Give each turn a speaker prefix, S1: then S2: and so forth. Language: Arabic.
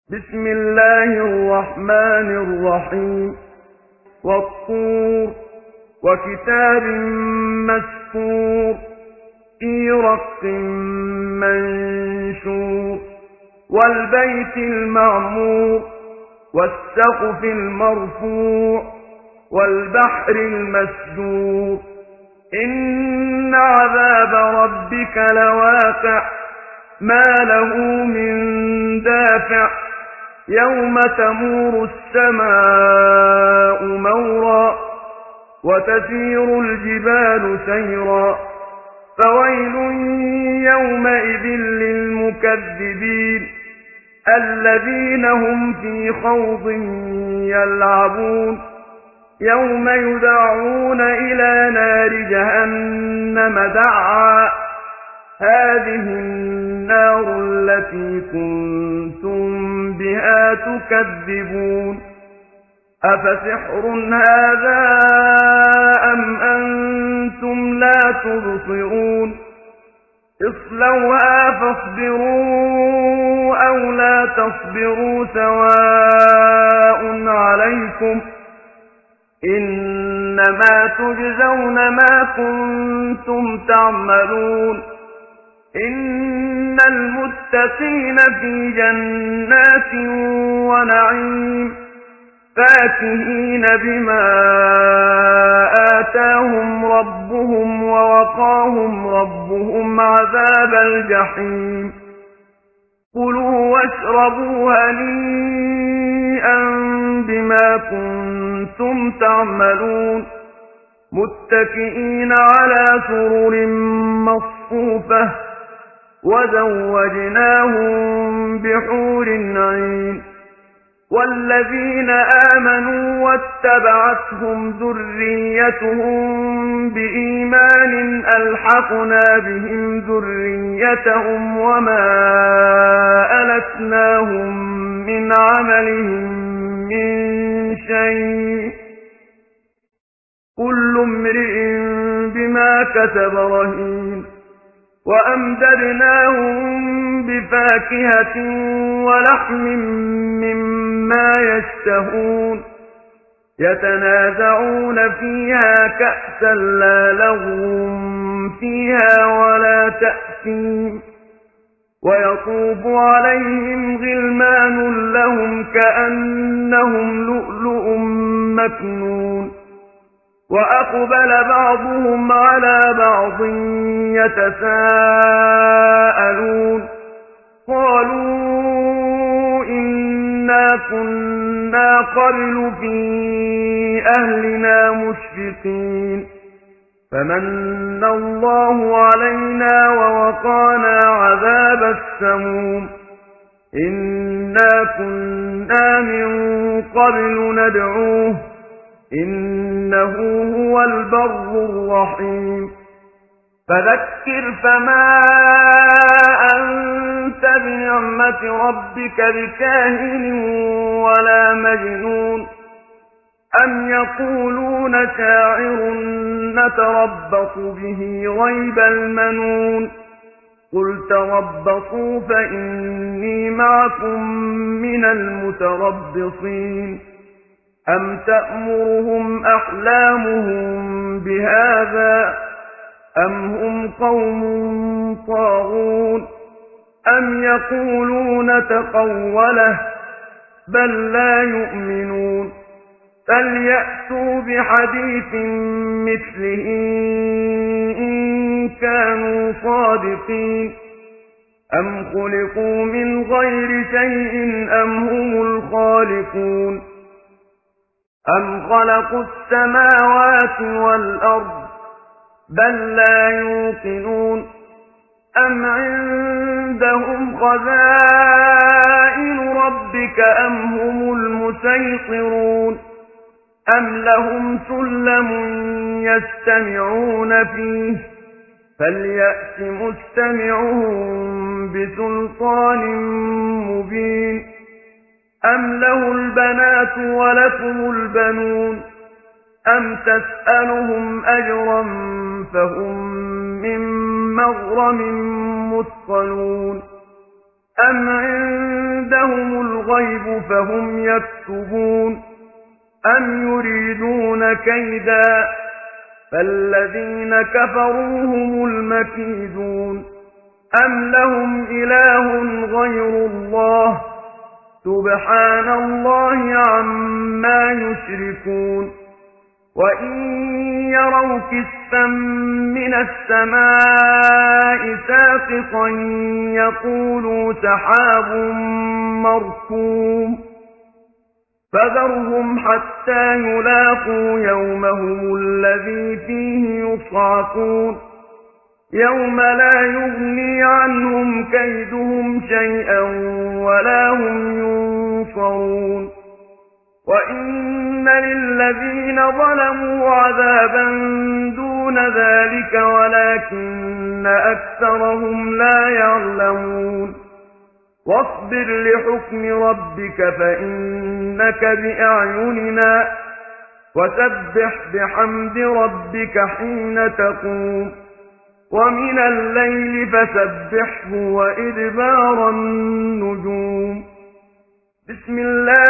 S1: بسم الله الرحمن الرحيم والطور وكتاب مسكور في رق منشور والبيت المعمور والسقف المرفوع والبحر المسجور إن عذاب ربك لواقع ما له من دافع يوم تمور السماء مورا وتسير الجبال سيرا فويل يومئذ للمكذبين الذين هم في خوض يلعبون يوم يدعون إلى نار جهنم دعا هذه النار التي كنتم بها تكذبون أفسحر هذا أم أنتم لا تبصرون اصلوها فاصبروا أو لا تصبروا سواء عليكم إنما تجزون ما كنتم تعملون إن المتقين في جنات ونعيم فاكهين بما آتاهم ربهم ووقاهم ربهم عذاب الجحيم كلوا واشربوا هنيئا بما كنتم تعملون متكئين على سرر مصفوفة وزوجناهم بحور عين والذين آمنوا واتبعتهم ذريتهم بإيمان ألحقنا بهم ذريتهم وما ألتناهم من عملهم من شيء كل امرئ بما كسب رهين وأمددناهم بفاكهة ولحم مما يشتهون يتنازعون فيها كأسا لا لغو فيها ولا تأثيم ويطوف عليهم غلمان لهم كأنهم لؤلؤ مكنون وأقبل بعضهم على بعض يتساءلون قالوا إنا كنا قبل في أهلنا مشفقين فمن الله علينا ووقانا عذاب السموم إنا كنا من قبل ندعوه إنه هو البر الرحيم فذكر فما أنت بنعمة ربك بكاهن ولا مجنون أم يقولون شاعر نتربص به ريب المنون قل تربصوا فإني معكم من المتربصين أم تأمرهم أحلامهم بهذا أم هم قوم طاغون أم يقولون تقوله بل لا يؤمنون فليأتوا بحديث مثله إن كانوا صادقين أم خلقوا من غير شيء أم هم الخالقون أم خلقوا السماوات والأرض بل لا يوقنون أم عندهم خزائن ربك أم هم المسيطرون أم لهم سلم يستمعون فيه فليأت مستمعهم بسلطان مبين أم له البنات ولكم البنون أم تسألهم أجرا فهم من مغرم مثقلون أم عندهم الغيب فهم يكتبون أم يريدون كيدا فالذين كفروا هم المكيدون أم لهم إله غير الله سبحان الله عما يشركون وإن يروا كسفا من السماء ساقطا يقولوا سحاب مركوم فذرهم حتى يلاقوا يومهم الذي فيه يصعقون يوم لا يغني عنهم كيدهم شيئا ولا هم ينصرون وإن للذين ظلموا عذابا دون ذلك ولكن أكثرهم لا يعلمون واصبر لحكم ربك فإنك بأعيننا وسبح بحمد ربك حين تقوم ومن الليل فسبحه وإدبار النجوم بسم الله